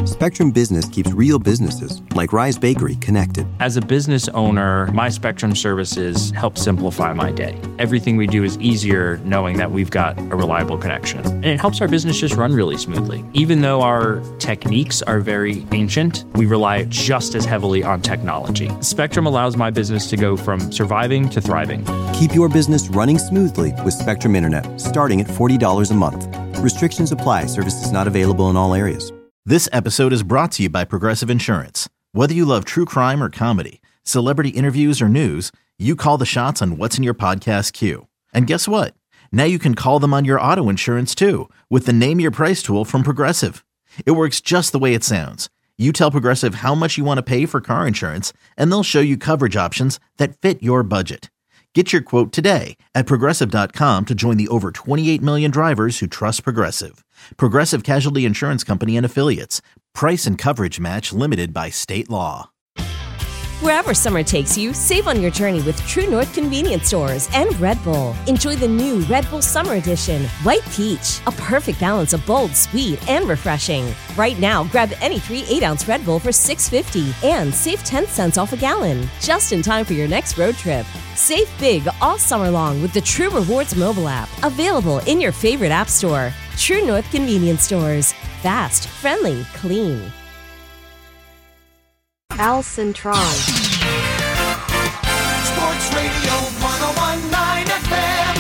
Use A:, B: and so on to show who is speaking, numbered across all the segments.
A: Spectrum Business keeps real businesses, like Rise Bakery, connected.
B: As a business owner, my Spectrum services help simplify my day. Everything we do is easier knowing that we've got a reliable connection. And it helps our business just run really smoothly. Even though our techniques are very ancient, we rely just as heavily on technology. Spectrum allows my business to go from surviving to thriving.
A: Keep your business running smoothly with Spectrum Internet, starting at $40 a month. Restrictions apply. Services not available in all areas.
C: This episode is brought to you by Progressive Insurance. Whether you love true crime or comedy, celebrity interviews or news, you call the shots on what's in your podcast queue. And guess what? Now you can call them on your auto insurance too with the Name Your Price tool from Progressive. It works just the way it sounds. You tell Progressive how much you want to pay for car insurance, and they'll show you coverage options that fit your budget. Get your quote today at Progressive.com to join the over 28 million drivers who trust Progressive. Progressive Casualty Insurance Company and Affiliates. Price and coverage match limited by state law.
D: Wherever summer takes you, save on your journey with True North Convenience Stores and Red Bull. Enjoy the new Red Bull Summer Edition, White Peach, a perfect balance of bold, sweet, and refreshing. Right now, grab any 3 8-ounce Red Bull for $6.50 and save 10 cents off a gallon. Just in time for your next road trip. Save big all summer long with the True Rewards mobile app, available in your favorite app store. True North Convenience Stores. Fast, friendly, clean.
E: Al Centron.
F: Sports Radio 101.9 FM,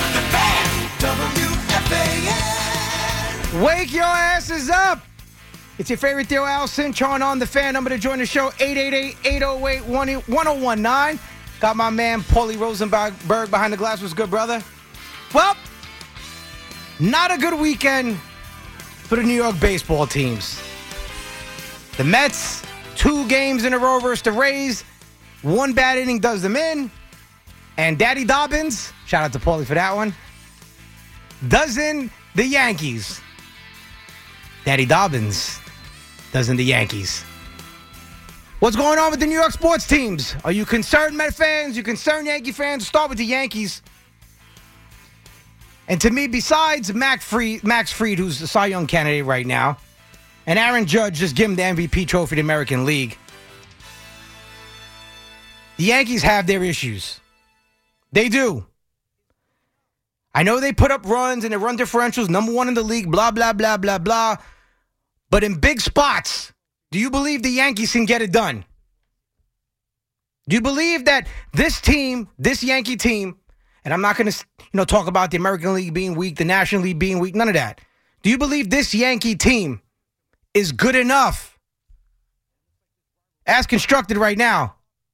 F: The Fan, WFAN.
G: Wake your asses up! It's your favorite Theo Al Centron on The Fan. Number to join the show, 888-808-1019. Got my man, Paulie Rosenberg behind the glass. What's good, brother? Well, not a good weekend for the New York baseball teams. The Mets, 2 games in a row versus the Rays. 1 bad inning does them in. And Daddy Dobbins, shout out to Paulie for that one, does in the Yankees. Daddy Dobbins does in the Yankees. What's going on with the New York sports teams? Are you concerned, Met fans? You concerned, Yankee fans? Start with the Yankees. And to me, besides Max Fried, who's the Cy Young candidate right now, and Aaron Judge, just give him the MVP trophy of the American League, the Yankees have their issues. They do. I know they put up runs and their run differentials, number 1 in the league, blah, blah, blah, blah, blah. But in big spots, do you believe the Yankees can get it done? Do you believe that this team, this Yankee team, and I'm not going to talk about the American League being weak, the National League being weak, none of that. Do you believe this Yankee team is good enough, as constructed right now,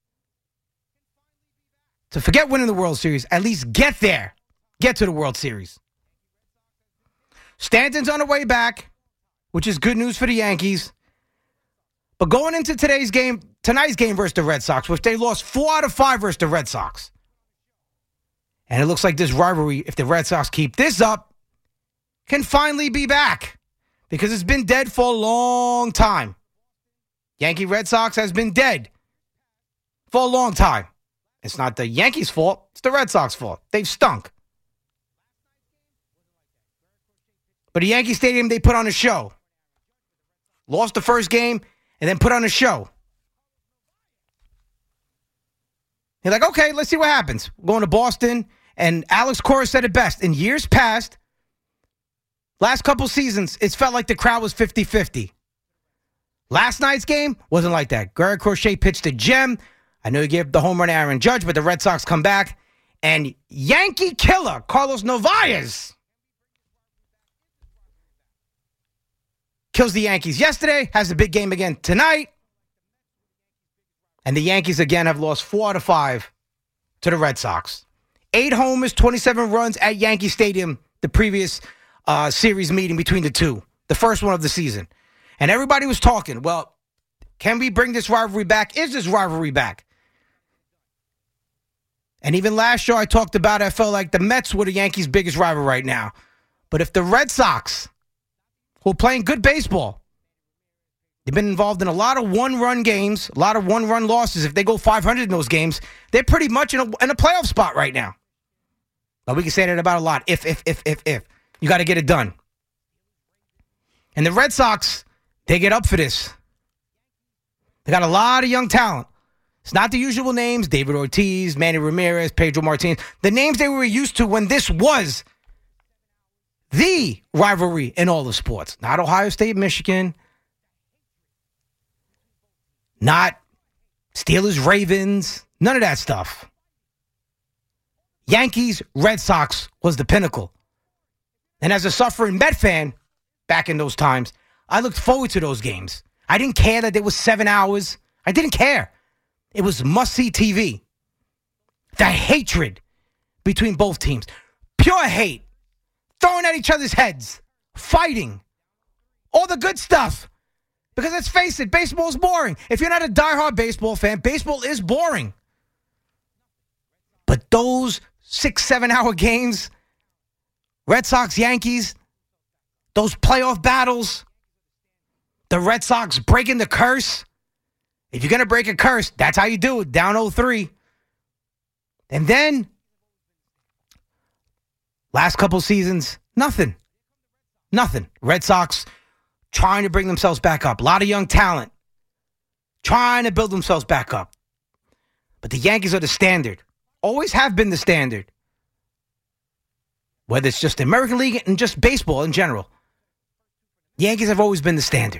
G: to forget winning the World Series, at least get there, get to the World Series? Stanton's on the way back, which is good news for the Yankees. But going into tonight's game versus the Red Sox, which they lost 4 out of 5 versus the Red Sox. And it looks like this rivalry, if the Red Sox keep this up, can finally be back. Because it's been dead for a long time. Yankee Red Sox has been dead for a long time. It's not the Yankees' fault. It's the Red Sox' fault. They've stunk. But at Yankee Stadium, they put on a show. Lost the first game and then put on a show. You're like, okay, let's see what happens. We're going to Boston, and Alex Cora said it best. In years past, last couple seasons, it's felt like the crowd was 50-50. Last night's game wasn't like that. Garrett Crochet pitched a gem. I know he gave the home run to Aaron Judge, but the Red Sox come back. And Yankee killer Carlos Narvaez kills the Yankees yesterday, has a big game again tonight. And the Yankees again have lost 4 out of 5 to the Red Sox. 8 homers, 27 runs at Yankee Stadium, the previous series meeting between the two, the first one of the season. And everybody was talking, well, can we bring this rivalry back? Is this rivalry back? And even last year I talked about it, I felt like the Mets were the Yankees' biggest rival right now. But if the Red Sox, who are playing good baseball, they've been involved in a lot of one-run games, a lot of one-run losses. If they go 500 in those games, they're pretty much in a playoff spot right now. But we can say that about a lot. If. You got to get it done. And the Red Sox, they get up for this. They got a lot of young talent. It's not the usual names, David Ortiz, Manny Ramirez, Pedro Martinez. The names they were used to when this was the rivalry in all of sports. Not Ohio State, Michigan. Not Steelers, Ravens. None of that stuff. Yankees, Red Sox was the pinnacle. And as a suffering Met fan back in those times, I looked forward to those games. I didn't care that there was 7 hours. I didn't care. It was must-see TV. The hatred between both teams. Pure hate. Throwing at each other's heads. Fighting. All the good stuff. Because let's face it, baseball is boring. If you're not a diehard baseball fan, baseball is boring. But those 6-7 hour games, Red Sox, Yankees, those playoff battles, the Red Sox breaking the curse. If you're going to break a curse, that's how you do it, down 0-3. And then, last couple seasons, nothing. Nothing. Red Sox trying to bring themselves back up. A lot of young talent trying to build themselves back up. But the Yankees are the standard. Always have been the standard. Whether it's just the American League and just baseball in general. Yankees have always been the standard.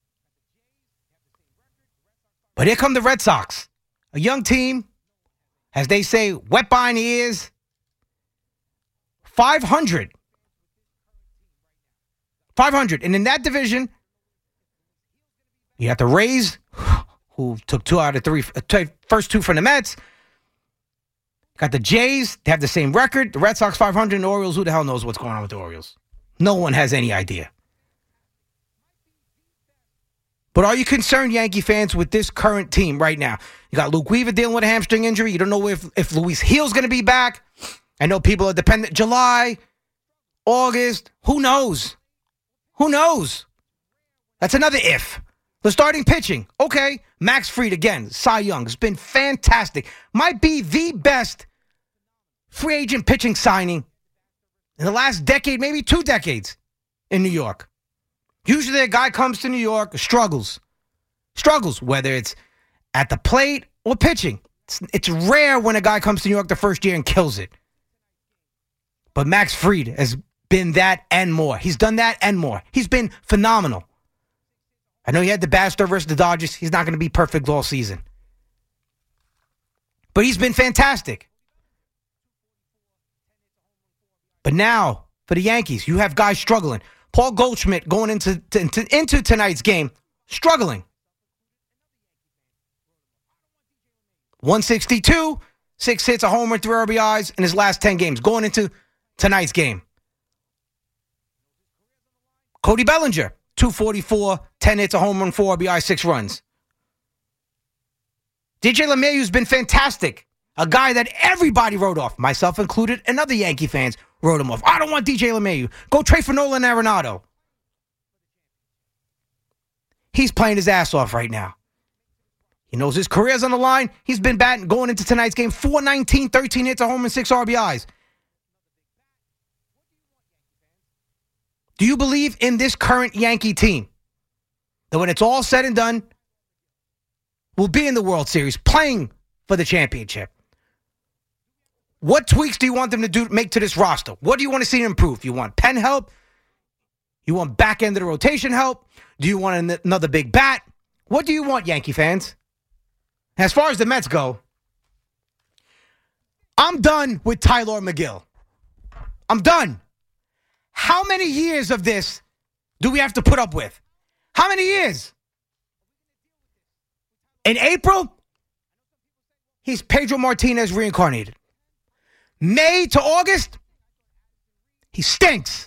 G: But here come the Red Sox. A young team, as they say, wet behind the ears. 500. 500. And in that division, you got the Rays, who took 2 out of 3, first 2 from the Mets. Got the Jays, they have the same record. The Red Sox 500 and the Orioles, who the hell knows what's going on with the Orioles? No one has any idea. But are you concerned, Yankee fans, with this current team right now? You got Luke Weaver dealing with a hamstring injury. You don't know if Luis Gil's going to be back. I know people are dependent. July, August, who knows? Who knows? That's another if. The starting pitching. Okay, Max Fried again, Cy Young, has been fantastic. Might be the best free agent pitching signing in the last decade, maybe 2 decades in New York. Usually a guy comes to New York, struggles, whether it's at the plate or pitching. It's rare when a guy comes to New York the first year and kills it. But Max Fried has been that and more. He's done that and more. He's been phenomenal. I know he had the bad start versus the Dodgers. He's not going to be perfect all season. But he's been fantastic. But now, for the Yankees, you have guys struggling. Paul Goldschmidt going into tonight's game, struggling. 162, 6 hits, a homer, 3 RBIs in his last 10 games, going into tonight's game. Cody Bellinger, 244, 10 hits, a home run, 4 RBI, 6 runs. DJ LeMahieu's been fantastic. A guy that everybody wrote off, myself included, and other Yankee fans wrote him off. I don't want DJ LeMahieu. Go trade for Nolan Arenado. He's playing his ass off right now. He knows his career's on the line. He's been batting going into tonight's game. 419, 13 hits, a home run, 6 RBIs. Do you believe in this current Yankee team that when it's all said and done, will be in the World Series playing for the championship? What tweaks do you want them to make to this roster? What do you want to see improve? You want pen help? You want back end of the rotation help? Do you want another big bat? What do you want, Yankee fans? As far as the Mets go, I'm done with Tyler McGill. I'm done. How many years of this do we have to put up with? How many years? In April, he's Pedro Martinez reincarnated. May to August, he stinks.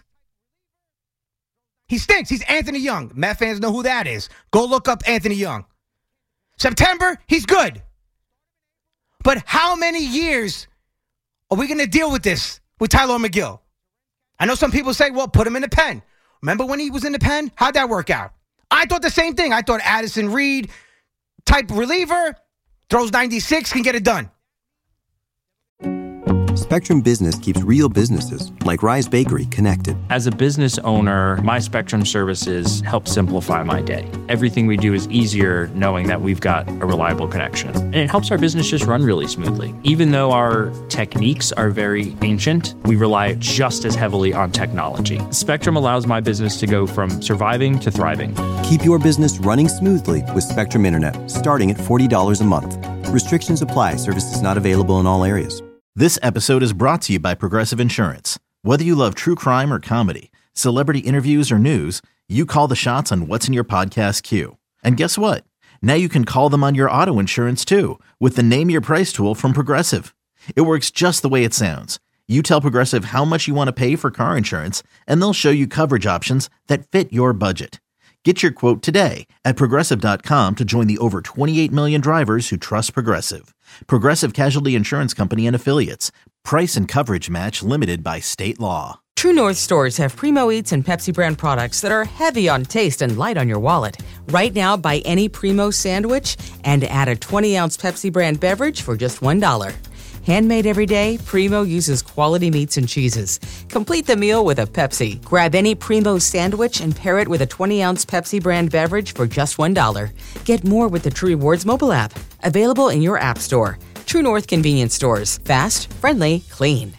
G: He stinks. He's Anthony Young. Met fans know who that is. Go look up Anthony Young. September, he's good. But how many years are we going to deal with this with Tyler McGill? I know some people say, well, put him in the pen. Remember when he was in the pen? How'd that work out? I thought the same thing. I thought Addison Reed type reliever, throws 96, can get it done.
A: Spectrum Business keeps real businesses, like Rise Bakery, connected.
B: As a business owner, my Spectrum services help simplify my day. Everything we do is easier knowing that we've got a reliable connection. And it helps our business just run really smoothly. Even though our techniques are very ancient, we rely just as heavily on technology. Spectrum allows my business to go from surviving to thriving.
A: Keep your business running smoothly with Spectrum Internet, starting at $40 a month. Restrictions apply. Services not available in all areas.
C: This episode is brought to you by Progressive Insurance. Whether you love true crime or comedy, celebrity interviews or news, you call the shots on what's in your podcast queue. And guess what? Now you can call them on your auto insurance too with the Name Your Price tool from Progressive. It works just the way it sounds. You tell Progressive how much you want to pay for car insurance, and they'll show you coverage options that fit your budget. Get your quote today at Progressive.com to join the over 28 million drivers who trust Progressive. Progressive Casualty Insurance Company and Affiliates. Price and coverage match limited by state law.
E: True North stores have Primo Eats and Pepsi brand products that are heavy on taste and light on your wallet. Right now, buy any Primo sandwich and add a 20-ounce Pepsi brand beverage for just $1. Handmade every day, Primo uses quality meats and cheeses. Complete the meal with a Pepsi. Grab any Primo sandwich and pair it with a 20-ounce Pepsi brand beverage for just $1. Get more with the True Rewards mobile app. Available in your app store. True North convenience stores. Fast, friendly, clean.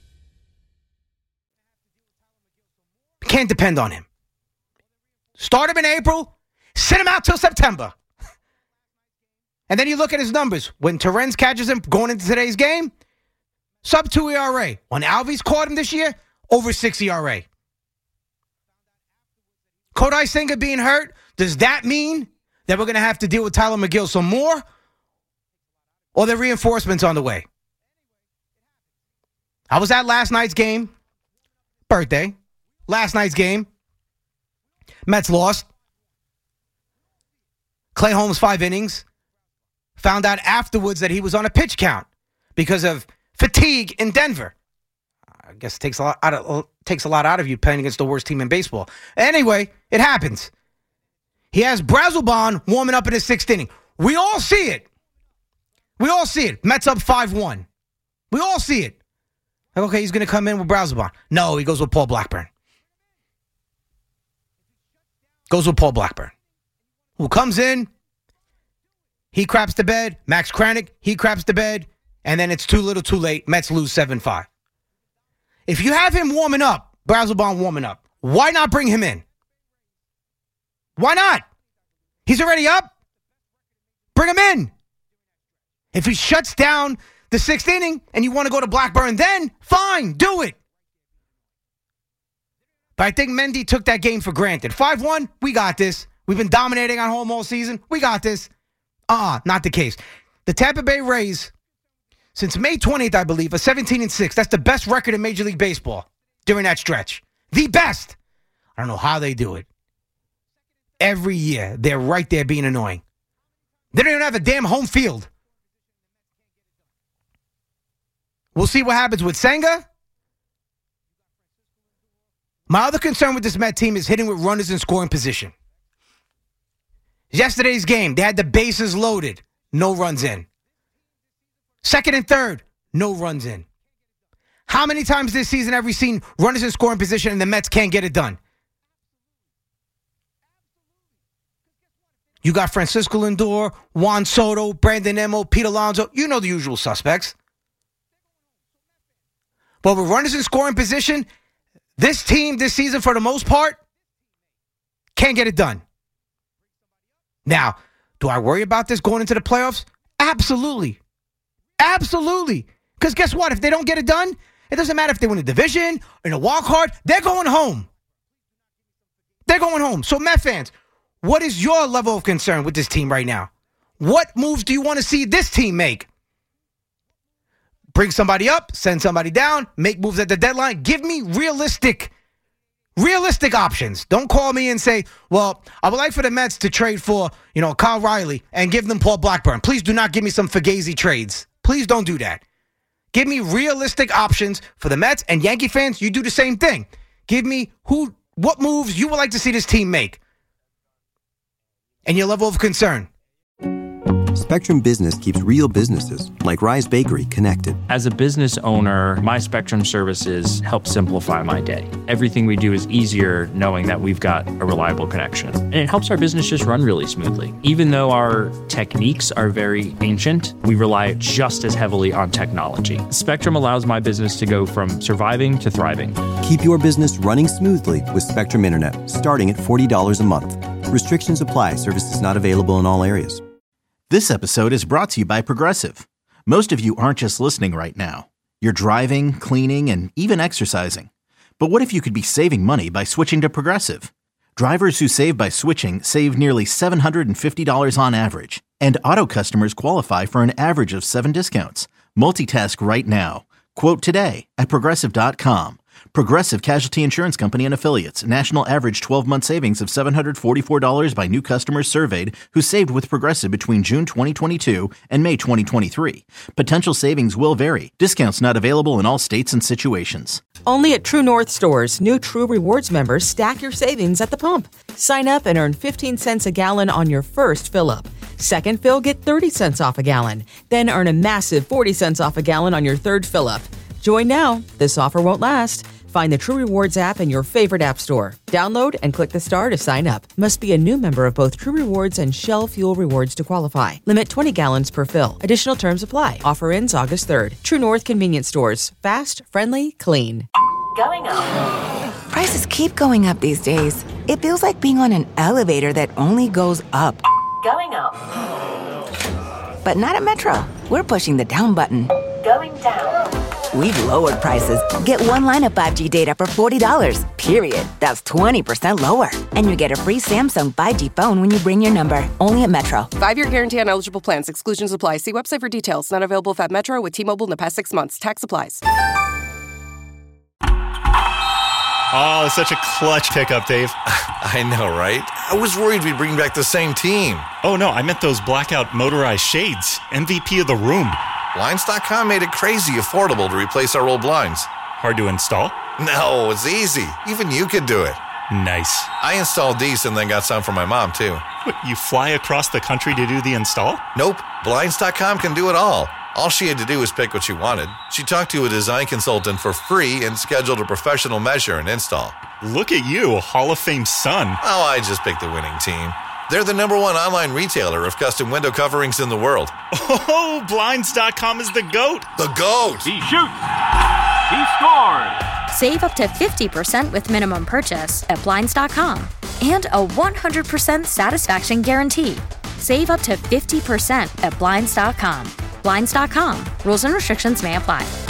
G: Can't depend on him. Start him in April, sit him out till September. And then you look at his numbers. When Terrence catches him going into today's game, sub 2 ERA. When Alves caught him this year, over 6 ERA. Kodai Senga being hurt, does that mean that we're going to have to deal with Tyler McGill some more? Or the reinforcements on the way? I was at last night's game. Birthday. Last night's game. Mets lost. Clay Holmes 5 innings. Found out afterwards that he was on a pitch count because of fatigue in Denver. I guess it takes a lot out of you playing against the worst team in baseball. Anyway, it happens. He has Brazelban warming up in his 6th inning. We all see it. We all see it. Mets up 5-1. We all see it. Like, okay, he's going to come in with Brazelban. No, he goes with Paul Blackburn. Goes with Paul Blackburn. Who comes in. He craps the bed. Max Kranick, he craps the bed. And then it's too little too late. Mets lose 7-5. If you have him warming up, Brazelban warming up, why not bring him in? Why not? He's already up. Bring him in. If he shuts down the 6th inning and you want to go to Blackburn then, fine, do it. But I think Mendy took that game for granted. 5-1, we got this. We've been dominating on home all season. We got this. Not the case. The Tampa Bay Rays, since May 20th, I believe, are 17-6. That's the best record in Major League Baseball during that stretch. The best. I don't know how they do it. Every year, they're right there being annoying. They don't even have a damn home field. We'll see what happens with Senga. My other concern with this Met team is hitting with runners in scoring position. Yesterday's game, they had the bases loaded. No runs in. 2nd and 3rd, no runs in. How many times this season have we seen runners in scoring position and the Mets can't get it done? You got Francisco Lindor, Juan Soto, Brandon Nimmo, Pete Alonso. You know the usual suspects. But with runners in scoring position, this team this season, for the most part, can't get it done. Now, do I worry about this going into the playoffs? Absolutely. Absolutely. Because guess what? If they don't get it done, it doesn't matter if they win a division or in a wild card. They're going home. They're going home. So, Met fans, what is your level of concern with this team right now? What moves do you want to see this team make? Bring somebody up, send somebody down, make moves at the deadline. Give me realistic options. Don't call me and say, well, I would like for the Mets to trade for, Kyle Riley and give them Paul Blackburn. Please do not give me some Fugazi trades. Please don't do that. Give me realistic options for the Mets, and Yankee fans, you do the same thing. Give me what moves you would like to see this team make and your level of concern.
A: Spectrum Business keeps real businesses, like Rise Bakery, connected.
B: As a business owner, my Spectrum services help simplify my day. Everything we do is easier knowing that we've got a reliable connection. And it helps our business just run really smoothly. Even though our techniques are very ancient, we rely just as heavily on technology. Spectrum allows my business to go from surviving to thriving.
A: Keep your business running smoothly with Spectrum Internet, starting at $40 a month. Restrictions apply. Services not available in all areas.
C: This episode is brought to you by Progressive. Most of you aren't just listening right now. You're driving, cleaning, and even exercising. But what if you could be saving money by switching to Progressive? Drivers who save by switching save nearly $750 on average. And auto customers qualify for an average of 7 discounts. Multitask right now. Quote today at Progressive.com. Progressive Casualty Insurance Company and Affiliates. National average 12-month savings of $744 by new customers surveyed who saved with Progressive between June 2022 and May 2023. Potential savings will vary. Discounts not available in all states and situations.
E: Only at True North stores, new True Rewards members stack your savings at the pump. Sign up and earn 15 cents a gallon on your first fill-up. Second fill, get 30 cents off a gallon. Then earn a massive 40 cents off a gallon on your third fill-up. Join now. This offer won't last. Find the True Rewards app in your favorite app store. Download and click the star to sign up. Must be a new member of both True Rewards and Shell Fuel Rewards to qualify. Limit 20 gallons per fill. Additional terms apply. Offer ends August 3rd. True North Convenience Stores. Fast, friendly, clean.
H: Going up. Prices keep going up these days. It feels like being on an elevator that only goes up. Going up. But not at Metro. We're pushing the down button. Going down. We've lowered prices. Get one line of 5G data for $40, period. That's 20% lower. And you get a free Samsung 5G phone when you bring your number. Only at Metro.
I: 5-year guarantee on eligible plans. Exclusions apply. See website for details. Not available at Metro with T-Mobile in the past 6 months. Tax applies.
J: Oh, such a clutch pickup, Dave.
K: I know, right? I was worried we'd bring back the same team.
J: Oh, no, I meant those blackout motorized shades. MVP of the room.
K: Blinds.com made it crazy affordable to replace our old blinds.
J: Hard to install?
K: No, it's easy. Even you could do it.
J: Nice.
K: I installed these and then got some for my mom, too.
J: What, you fly across the country to do the install?
K: Nope. Blinds.com can do it all. All she had to do was pick what she wanted. She talked to a design consultant for free and scheduled a professional measure and install.
J: Look at you, a Hall of Fame son.
K: Oh, I just picked the winning team. They're the #1 online retailer of custom window coverings in the world.
J: Oh, Blinds.com is the GOAT.
K: The GOAT!
L: He shoots. He scores.
M: Save up to 50% with minimum purchase at Blinds.com. And a 100% satisfaction guarantee. Save up to 50% at Blinds.com. Blinds.com. Rules and restrictions may apply.